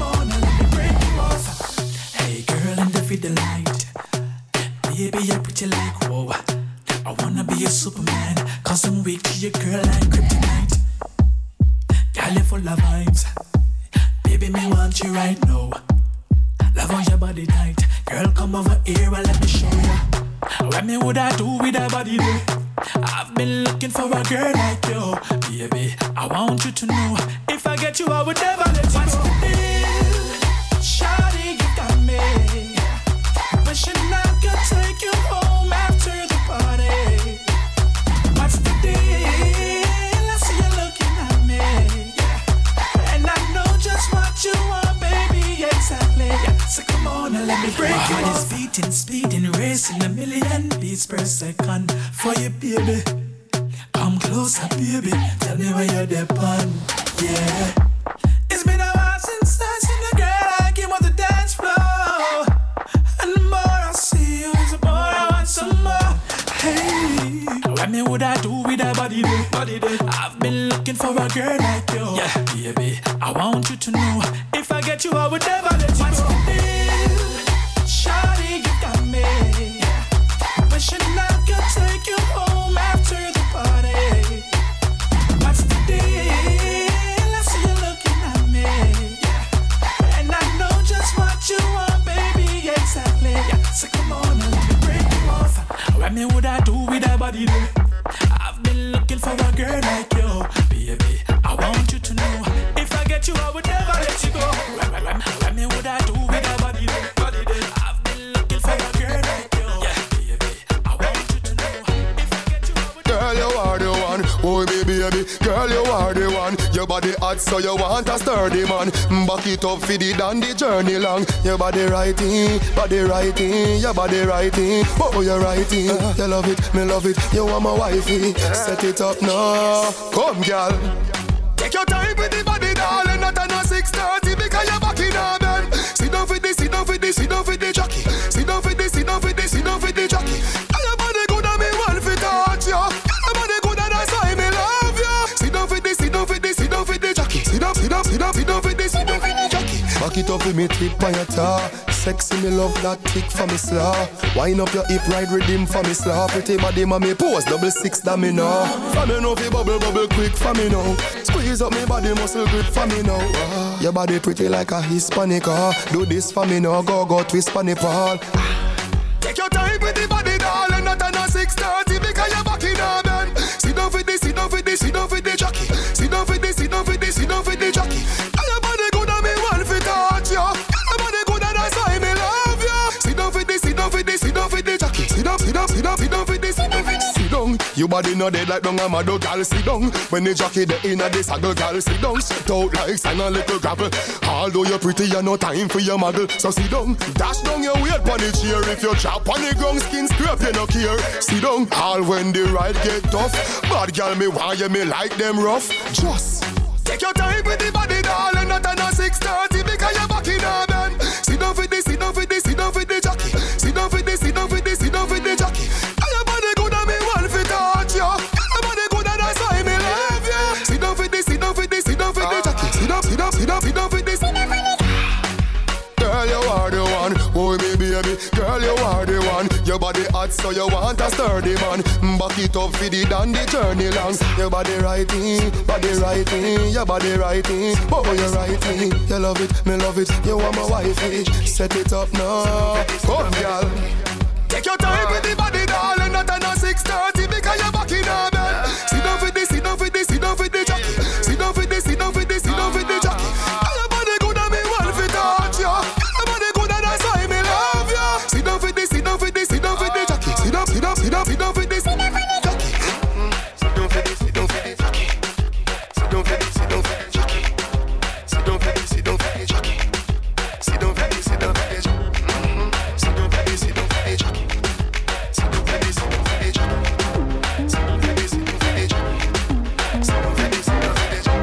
on and let me break you off. Hey girl in the video light, baby I put you like whoa. I wanna be a Superman, cause I'm weak to your girl like kryptonite. Girl you full of vibes, baby me want you right now. Love on your body tight, girl come over here and let me show ya. What me would I do with a body there? I've been looking for a girl like you, baby. I want you to know, if I get you, I would never let you go. What's the deal? Shawty, you got me. Wishing I could take you home after the party. What's the deal? I see you looking at me, and I know just what you want, baby, exactly. So come on and let me break you off. My heart is beating, speeding, racing a million beats per second for you, baby. Come closer, baby. Tell me where you're depend. Yeah. It's been a while since I seen a girl like you on the dance floor. And the more I see you, the more I want some more. Hey, what me would I do with a body there? I've been looking for a girl like you. Yeah, baby. I want you to know, if I get you, I would never let you go. Shawty, you got me. Wishing I could take you home after the party. What's the deal? I see you looking at me, and I know just what you want, baby, exactly. So come on and let me break you off. What me would I do with a body there? I've been looking for a girl like you, baby. I want you to know, if I get you, I would never let you go. What me would I do with a body there? I've been looking for a girl like you, baby. I want you to know, if I get you, I would. Girl, you are the one. Oh baby, girl, you are the one. Your body hot, so you want a sturdy man. Back it up for the dandy journey long. Your body righty, your body righty. Oh, you're righty. You love it, me love it. You want my wifey. Set it up now. Come, girl. Take your time with the body, darling. Not on a 6:30 because you're back in a bed. Sit down for this, sit down for this, sit down for the jockey. Sit down for this, sit down for this, sit down for the jockey. Your body good and me want to touch you. Your body good and that's why me love you. Sit down for this, sit down for this, sit down for the jockey. Sit down, sit down, sit down, sit down for this, sit down for the jockey. Back it up with me tip on your tar. Sexy me love that tick for me slaw. Wind up your hip, ride rhythm for me slaw. Pretty body mommy pose, 6 that me know. For me know fi bubble bubble quick for me now. Squeeze up me body muscle grip for me now. Your body pretty like a Hispanic. Do this for me now, go twist for me Paul. Take your time with the body, darling. Not on a 6:30 because you're back in a bed. Sit down for this, sit down for this, sit down for the jockey. Sit down for this, sit down for this, sit down for the jockey. Your body good and me want to touch you. Your body good and that's why me love you. Sit down for this, sit down for this, sit down for the jockey. Sit down, sit down, sit down, sit down for this, sit down for this. Sit down. Your body no dead like down a mad girl. Sit down. When the jockey the inna the saddle, girl. Sit down. Sit out like sand a little gravel. Although you're pretty, you no time for your model. So sit down. Dash down your weight pon the chair. If you chop on the ground, skin scrape, you no care. Sit down. All when the ride get tough. Bad girl me want you me like them rough. Just take your time with the body, darling. Not on a 6:30 because you're back in a bed. Sit down for this, sit down for this, sit down for the jockey. Sit down for this, sit down for this, sit down for the jockey. Your body good and me want to touch you. Your body good and that's why me love you. Sit down for this, sit down for this, sit down for the jockey. Sit down, sit down, sit down, sit down for this. Girl, you are the one. Oh, baby, girl, you are the one. Your body hot, so you want a sturdy man. Back it up for the dandy journey long. Your body righty, your body righty. Oh, you're righty. You love it, me love it. You want my wifey. Set it up now. Come, girl. Take your time with the body, darling. Not on a 6:30 because you're back in a bed. Sit down for this, sit down for this, sit down for the jockey. Sit down for this, sit down for this, sit down for the jockey. Your body good and me want to touch you. Your body good and that's why me love you. Sit down for this, sit down for this, sit down for the jockey. Sit down, sit down, sit down, sit down for this, sit down for the jockey. Sit down for this, sit down for the jockey. Sit down for this, sit down for the jockey. Sit down for this, sit down for the jockey. Sit down for this, sit down for the jockey. Sit down for this, sit down for the jockey. Sit down for this, sit down for the jockey. Sit down for this, sit down for the jockey. Sit down for this, sit down for the jockey.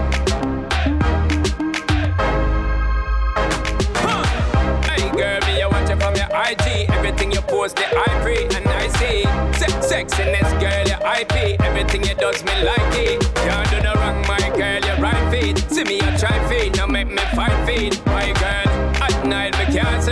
Hey girl, me I watch you from your IG. Everything you post, the I pray and I see. Sexiness, girl, your IP. Everything you does me like it. Can't do no wrong, my girl, your right feet. See me, I try feet, now make me 5 feet. My girl.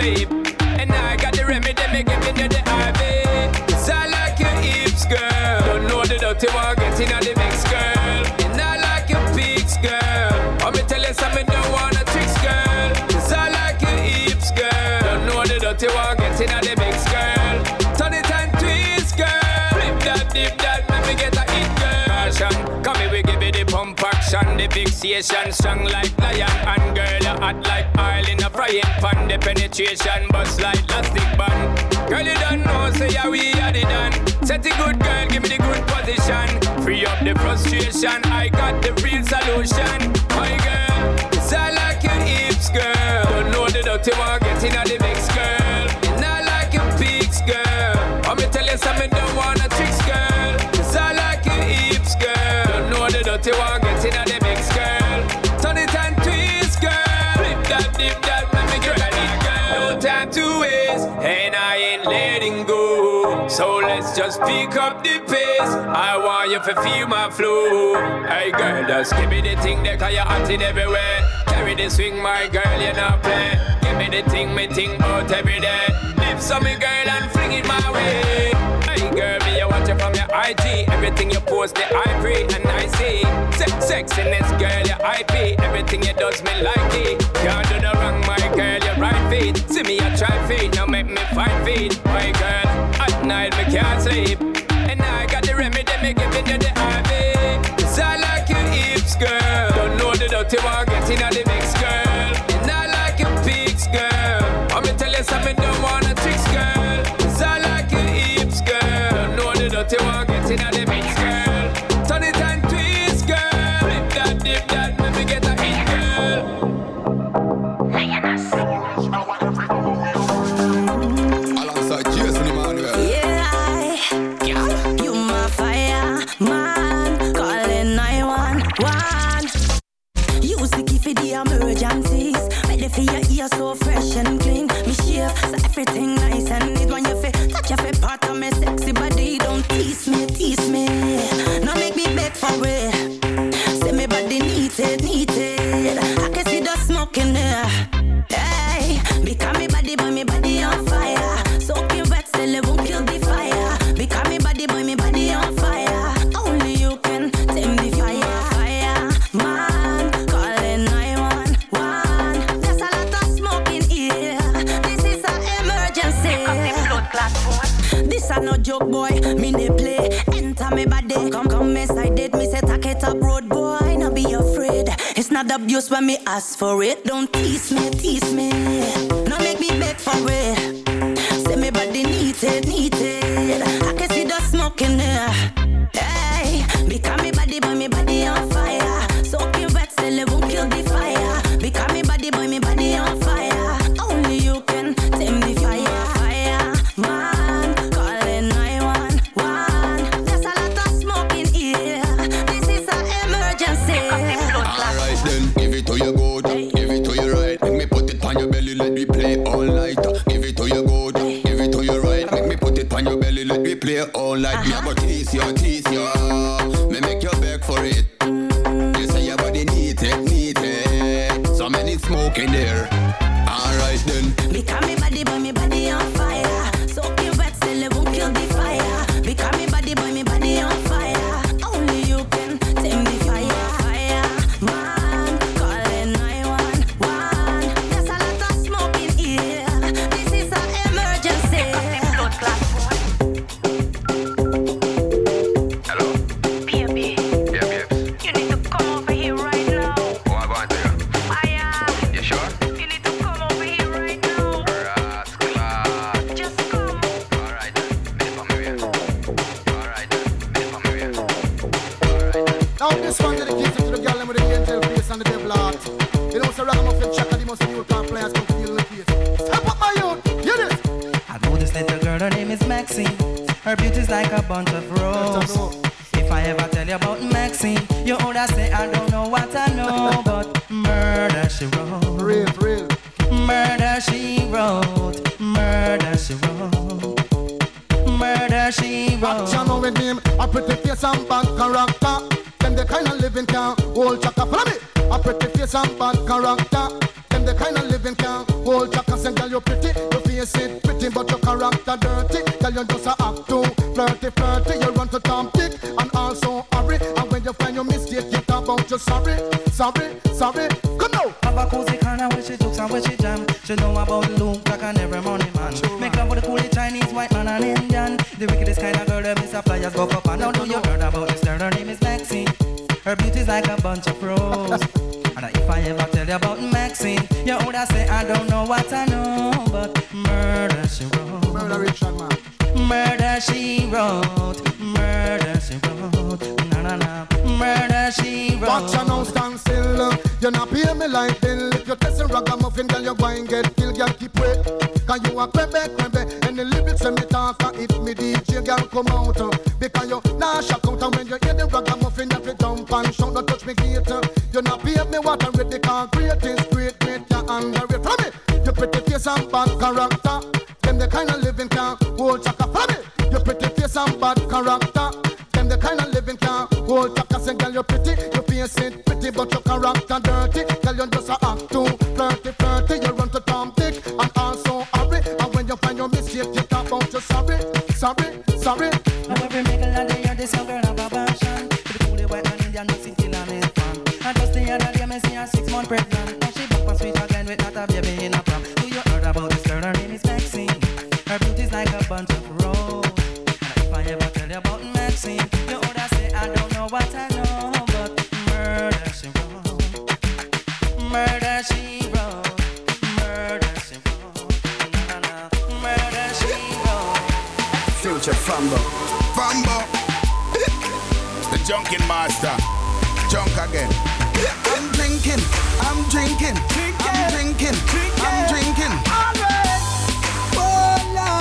sleep. And I got the remedy, me giving you the IV. It's all like your hips, girl. Don't know the dirty one, getting on the mix, girl. And I like your peaks, girl. Let me tell you something, don't wanna tricks, girl. It's all like your hips, girl. Don't know the dirty one, getting on the mix, girl. Turn it and twist, girl. Flip that, dip that, let me get a hit, girl. Come here, we give it the pump action, the fixation, strong like lion. And girl, you hot like oil in a frying pan. The penetration bust like elastic band. Girl, you don't know, say yeah, we are the done. Set it good, girl, give me the good position. Free up the frustration, I got the real solution. My girl, it's all like your hips, girl. Don't know the dirty one, getting on the mix, girl. And I like your peaks, girl. Let me tell you something, don't wanna tricks, girl. It's all like your hips, girl. Don't know the dirty one, getting on the mix, girl. Turn it and twist, girl. Flip that, dip that, let me get that hit, girl. No time to waste, and I ain't letting go. So let's just pick up the pace. I want you to feel my flow. Hey girl, just give me the thing that cause you're hot in everywhere. Carry the swing, my girl, you not play. Give me the thing, me think about every day. Lips on me, girl, and fling it my way. Hey girl, me you watch you from your IG. Everything you post, the I pray and I see. Sexiness, girl, your IP. Everything you does me like it. Can't do the wrong, my girl, your right feet. See me, I try feet, now make me find feet. My girl, at night me can't sleep. And I got the remedy, me giving you the IV. It's all like your hips, girl. Don't know the dirty one, getting on the mix, girl. And I like your peaks, girl. Let me tell you something, don't wanna tricks, girl. It's all like your hips, girl. Don't know the dirty one, getting on the mix, girl. Turn it and twist, girl. Flip that, dip that, let me get a hit, girl. Alongside Jason Emmanuel. You my fire, man. Calling 911. Use the key for the emergencies. Ready for your ear so fresh and clean. Me shave so everything nice and neat. When you feel touch your favorite part of me sexy body, don't tease me, tease me. Now make me beg for it. Say me body needed, needed. I can see the smoke in there. Hey, because me body, boy, me body on fire. Soaking wet, still it won't kill the fire. Because me body, boy, me body on fire. Only you can tame the fire. Fire, man, calling 911. There's a lot of smoke in here. This is an emergency. This a no joke, boy. Me ne play. Enter me body. Come inside it. Me say take it up road, boy. No be afraid. It's not abuse when me ask for it. Don't tease me, tease me. No make me beg for it. Say me body needed, needed. I can see the smoke in there. Hey, because me body, boy, me body on fire. Soaking wet, still it won't kill the fire. Because me body, boy, me body on fire. Only you can tame the fire. Fire, man, calling 911. There's a lot of smoke in here. This is an emergency. Alright then, give it to your good, give it to your right. Make me put it on your belly, let me play all night. Give it to your good, give it to your right. Make me put it on your belly, let me play all night. Me a go tease you, me make you beg for it. You say your body need it. So many smoke in there. Alright then. Because me body, boy, me body on fire. Soaking wet, still it won't kill the fire. Because me body, boy, me body on fire. Only you can tame the fire. Fire, man, calling 911. There's a lot of smoke in here. This is an emergency. Hello? Baby, you need to come over here right now. Oh, I'm going to you. Fire, You sure? you need to come over here right now. Rascal. Just come. Alright, minute for me way. Alright, minute for me way. Alright. Now this one dedicated to the girl with the angel face and the devil heart. You know, so Ragamuffin Chaka, the most beautiful players come to deal with the case. Step up my youth, hear this. I know this little girl, her name is Maxine. Her beauty's like a bunch of roses. If I ever tell you about Maxine, you older say I don't know what I know, but murder she wrote. Real. Murder she wrote. Murder she wrote. Murder she wrote. Action know with him, a pretty face and bad character. Them the kind of living can hold Chaka. Follow me. A pretty face and bad character. Them the kind of living can hold Chaka. say, girl, you pretty, your face it pretty, but your character dirty. Girl, you just a act too flirty. You run to Tom Dick and also hurry. And when you find your mistake, you talk about you sorry. Come now. Have a cozy corner where she jokes and where she jam. She know about Luke like an every money man. Make love with the coolest Chinese, white man and Indian. The wickedest kind of girl that Mr. Flyers go up and now do you heard about this girl? Her name is Maxine. Her beauty's like a bunch of roses. And if I ever tell you about Maxine, you would say I don't know what I know, but murder she wrote. Murder Richard, man. Murder she wrote. Murder she wrote. Na. Murder she wrote. Watch you now stand still. You not pay me like bill. If you test a ragamuffin, girl, you go and get killed. Girl, keep wait. Cause you a crebe. And the lyrics when me talk, if me DJ, girl, come out. Because you nah shock out. And when you hear the ragamuffin, you have to jump and shout. Don't touch me gate. You not pay me what I read. The concrete is great. You under it from me. You pretty face and bad character. Them the kind of living can hold chaka from me. You pretty face and bad character. Them the kind of living can hold chaka. Say girl you pretty, you face it pretty, but your character dirty. Girl you just a act too flirty. You run to Tom Dick and also hurry. And when you find your mistake, you talk about you sorry. Now every make a lot of year, this young girl have a passion. To the coolie white man Indian, mixing kill and make fun. And just the other day, me see her 6 months pregnant. Now she back on sweet again with not a baby in a pram. Do you heard about this girl? Her name is Maxine. Her beauty's like a bunch of roses. And if I ever tell you about Maxine, you would say I don't know what I know, but murder she wrote. Murder she wrote. Murder she wrote. Na. Murder she wrote. Future Fambo. The junkin' master. Junk again. I'm drinking. Oh,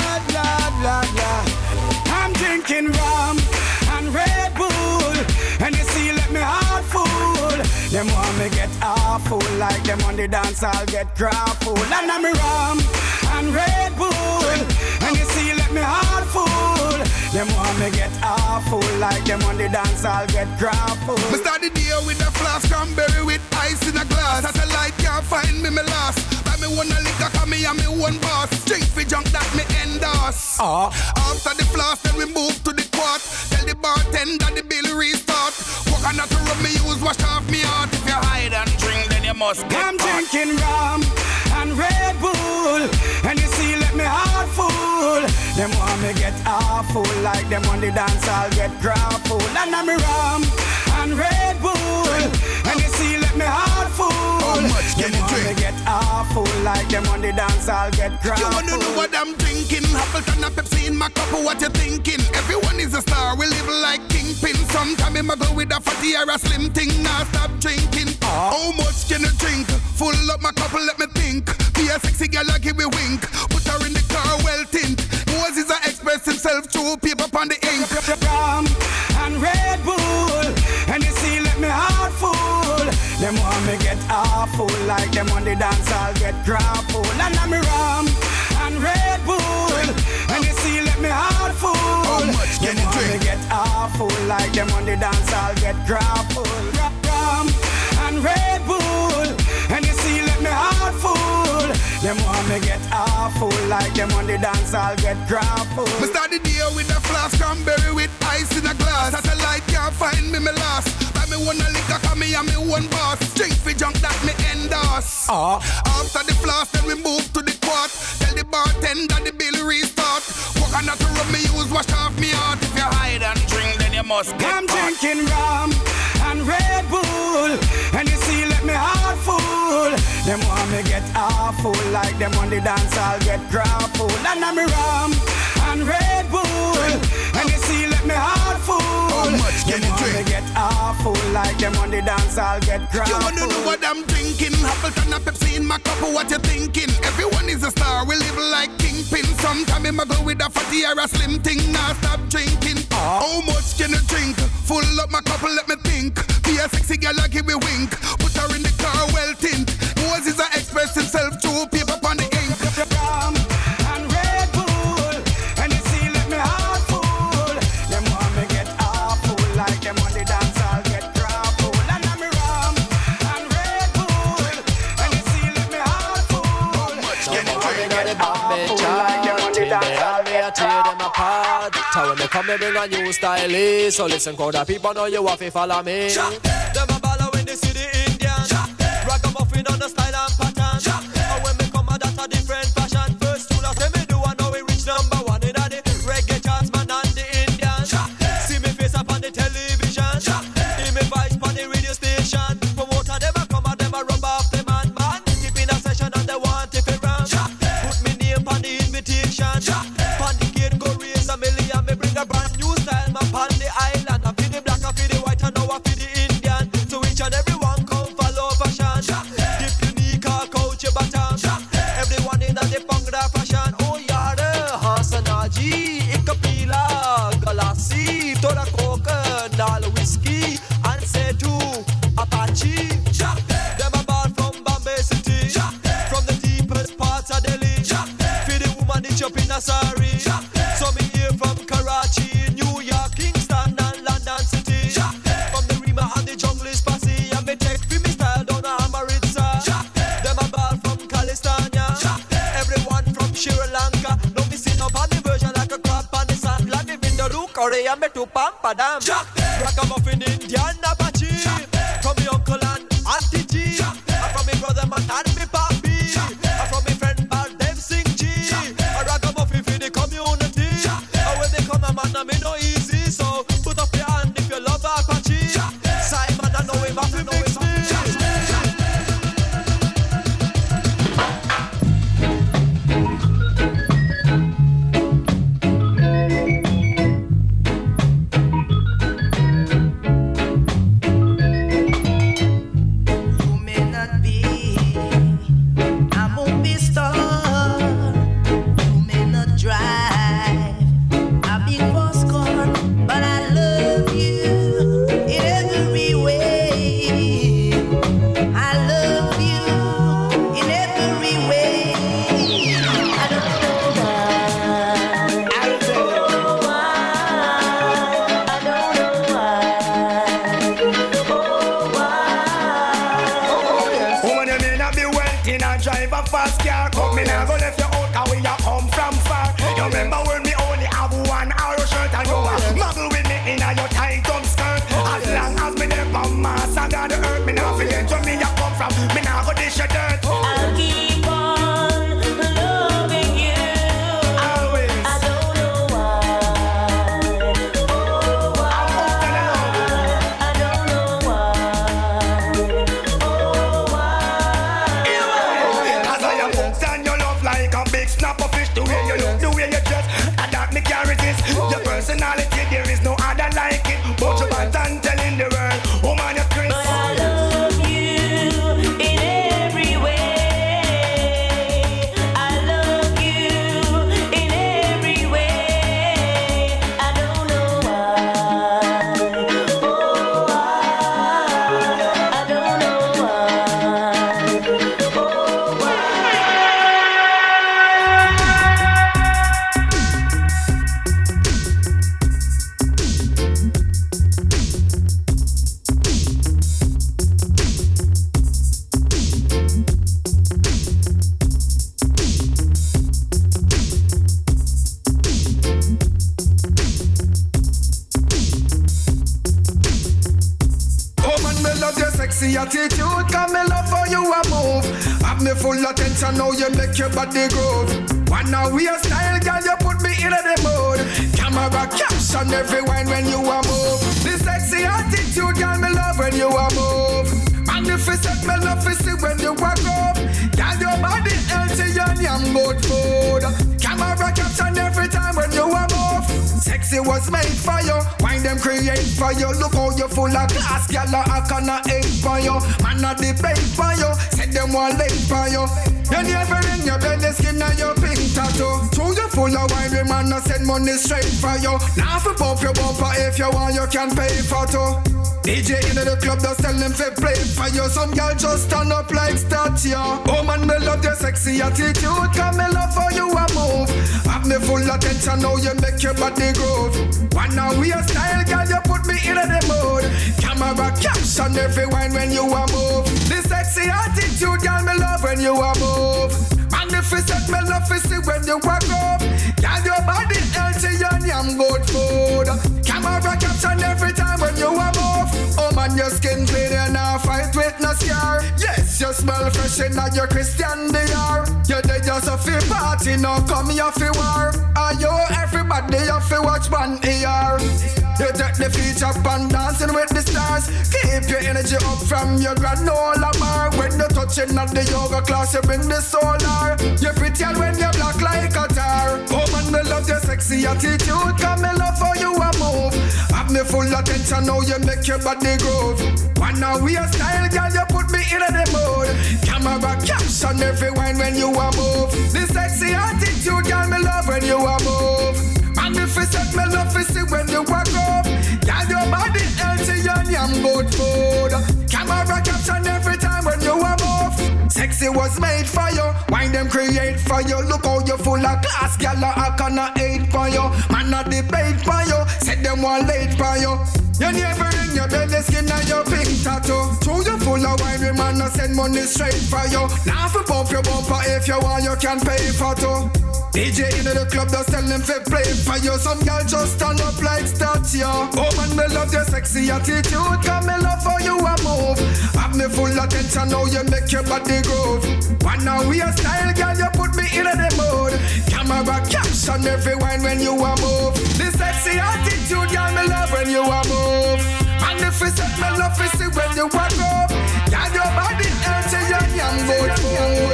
Lord. I'm drinking rum and Red Bull. And you see, let me heart full. Them want me get awful. Like them on the dance, I'll get grappled. And I'm rum and Red Bull. And you see, let me heart full. Them want me get awful. Like them on the dance, I'll get grappled. Me start the day with a flask cranberry with ice in a glass. Satellite can't find me last. Buy me one a liquor, cause me and me one boss. Drink for junk that me endorse. After the flask, then we move to the quart. Tell the bartender the bill restart. Coconut rum me use, wash off me heart. If you hide and drink, then you must get I'm caught. Drinking rum and Red Bull. And you see, let me heart full. Them want me get awful. Like them on the dance, I'll get grappled. And I'm rum and Red Bull. And you see, let me heart full. How much can you drink? Get awful. Like them on the dance, I'll get grappled. You wanna know what I'm drinking? Appleton and Pepsi in my cup, what you thinking? Everyone is a star, we live like kingpin. Sometime I go with a fatty or a slim thing. Now stop drinking. How much can you drink? Full up my cup, let me think. Be a sexy girl, I give me wink. Put her in the car, well tint. Moses I express himself through paper on the ink. Rum and Red Bull. And you see, let me heart full. Them want me get awful. Like them on the dance, I'll get grappled. And I'm rum and Red Bull. And you see, let me heart full. How much can you drink? Me get awful. Like them on the dance, I'll get grappled. Rum and Red Bull. And you see, let me heart full. Them want me get awful. Like them on the dance, I'll get grappled. Me start the day with a flask cranberry with ice in a glass. Satellite can't find me last. Buy me one a liquor, cause me and me one boss. Drink for junk that me endorse. After the flask, then we move to the quart. Tell the bartender the bill restart. Coconut rum me use, wash off me heart. If you hide and drink, then you must get I'm caught. Drinking rum and Red Bull. And you see, let me heart full. Them want me get awful. Like them on the dance, I'll get grappled. And I'm rum and Red Bull. And you see, let me heart full. How much can you drink? Me get awful. Like them on the dance, I'll get grappled. You wanna know what I'm drinking? Appleton and Pepsi in my cup, what you thinking? Everyone is a star, we live like kingpin. Sometime I go with a fatty or a slim thing. Now stop drinking. How much can you drink? Full up my cup, let me think. Be a sexy girl, I give me wink. Put her in the car, well tint. Moses I express himself through paper on the ink. Rum and Red Bull. And you see, let me heart full. Them want me get awful. Like them on the dance, I'll get grappled. And I'm rum and Red Bull. And you see, let me heart full. How much can you drink? inna the Bombay chart. Till they and me a tear them apart. So when they come, they bring a new style. So listen, crowd of people know you have to follow me. Them a baller when they see the Indian. Ragamuffin on the style and pattern. And when me come, that's a different fashion. First two last me do, I know we reach number one inna the reggae charts, man, and the Indian. See me face up on the television. Hear me voice on the radio station. Promoter them a come and them a rub off the man. Keep in a session and they want it for round. Put me name on the invitation. Pon the gate go raise a million. Me bring a brand new style, man, pon the island. I feel the black, I feel the white, and now I feel the Indian. So each and everyone come follow fashion. Dip unique or coach your bottom. Everyone in the Bhangra fashion. Oh yeah, Hasanaji, Ikapila, Galassi, Tora Coca, Nal whiskey, and say to Apache. Them a ball from Bombay City, from the deepest parts of Delhi. Feel the woman itch up in a sari. So me here from Karachi, New York, Kingston, and London City. From the Rima and the jungle is passy, and me take for me style down to Amaritsa. Them a ball from Kalistania, everyone from Sri Lanka. No me sit up on the version like a crab on the sand. Like the window look Korea, me to Pampadam. Ragamuffin Indian Apache. From me uncle and auntie G. And from me brother man and me papi. And from me friend Bal them sing G. A ragamuffin for the community. And when they come a man and me no easy. So put up your hand if you love Apache. Simon I know him have to mix me. attitude, come me love for you a move. Have me full attention, now you make your body groove. Wanna wear style, girl, you put me in the mood. Camera caption every wine when you a move. The sexy attitude, girl, me love when you a move. Magnificent, me love to see when you walk up. Girl, your body healthy and yam good food. Camera caption every time when you a move. Sexy was made for you, wine them create for you. Look how you full of class, girl, I cannot hate for you. Man, I debate for you, set them one late for you. You never in your belly skin and your pink tattoo. True, you full of wine, we man, I send money straight for you. Now if you bump your bumper, if you want, you can pay for two. DJ in the club, just tell them to play for you. Some girl just stand up like statue. Oh man, me love your sexy attitude, come me love for you a move. Have me full attention, now you make your body groove. Wanna wear style, girl, you put me in the mood. Camera caption every wine when you a move. The sexy attitude, girl, me love when you a move. Magnificent, me love you walk up. Girl, your body healthy and yam good food. Camera caption every time when you are move. Oh man, your skin clean and now fight with no scar. Yes, you smell fresh in your Christian Dior. You're the just a free party, now come here for war. Are you everybody have to watch one ER? You take the feet up and dancing with the stars. Keep your energy up from your granola bar. When you're touching at the yoga class, you bring the solar. You're pretty and when you're black like a tar. Oh man, me love your sexy attitude. Come me love how you a move. Have me full attention now you make your body groove. Wanna wear style, girl, you put me in the mood. Camera caption every wine when you a move. The sexy attitude, girl, me love when you a move. Magnificent, me love to see when you walk up. Girl, your body healthy and yam good food. Camera caption every time when you a move. Sexy was made for you, wine them create for you. Look how you full of class, girl, I cannot hate for you. Man, not debate for you, set them one late for you. You never in your belly skin and your pink tattoo. True, you full of wine, we man, I send money straight for you. Now if you bump your bumper, if you want, you can pay for two. DJ in the club, just tell them to play for you. Some girl just stand up like statue. Oh man, me love your sexy attitude. Come me love how you a move. Have me full attention, now you make your body groove. Wanna wear style, girl, you put me in the mood. Camera caption every wine when you a move. The sexy attitude, girl, me love when you a move. Magnificent, me love to see when you walk up. Girl, your body healthy and young good food.